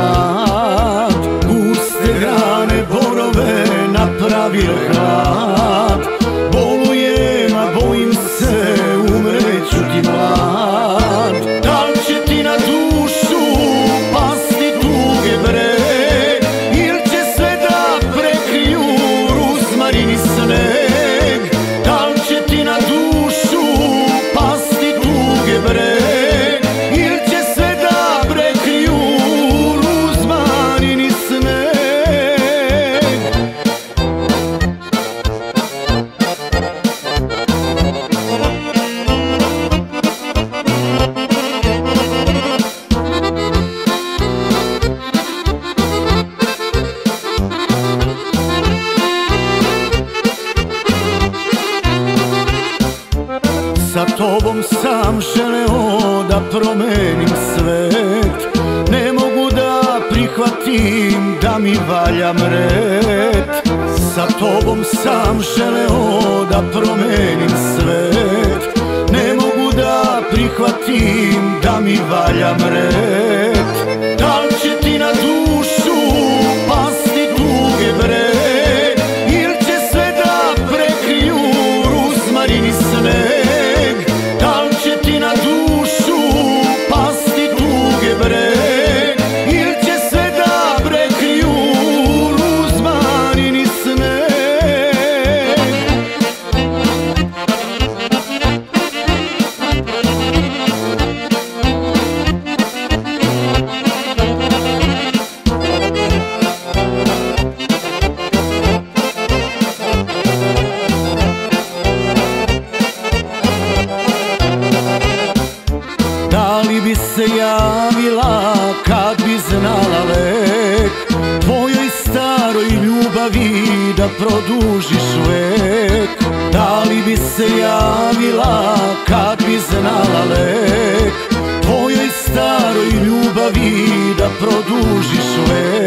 grad, guste grane borove napravio hlad. Bolujem, a bojim se, umreću ti mlad. Da li će ti na dušu pasti tuge bre, ili će sve da prekriju ruzmarin i sneg? Da li će ti na dušu pasti tuge bre, ili će sve da prekriju ruzmarin i sneg? Sa tobom sam želeo da promenim svet, ne mogu da prihvatim da mi valjam red. Sa tobom sam želeo da promenim svet, ne mogu da prihvatim da mi valjam red. Da li će ti na dušu pasti tuge bre, ili će sve da prekriju ruzmarin i sneg? Da li će ti na dušu pasti tuge bre, ili će sve da prekriju ruzmarin i sneg? Da li bi se javila kad bi znala lek tvojoj staroj ljubavi da produžiš vek? Da li bi se javila kad bi znala lek tvojoj staroj ljubavi da produžiš vek?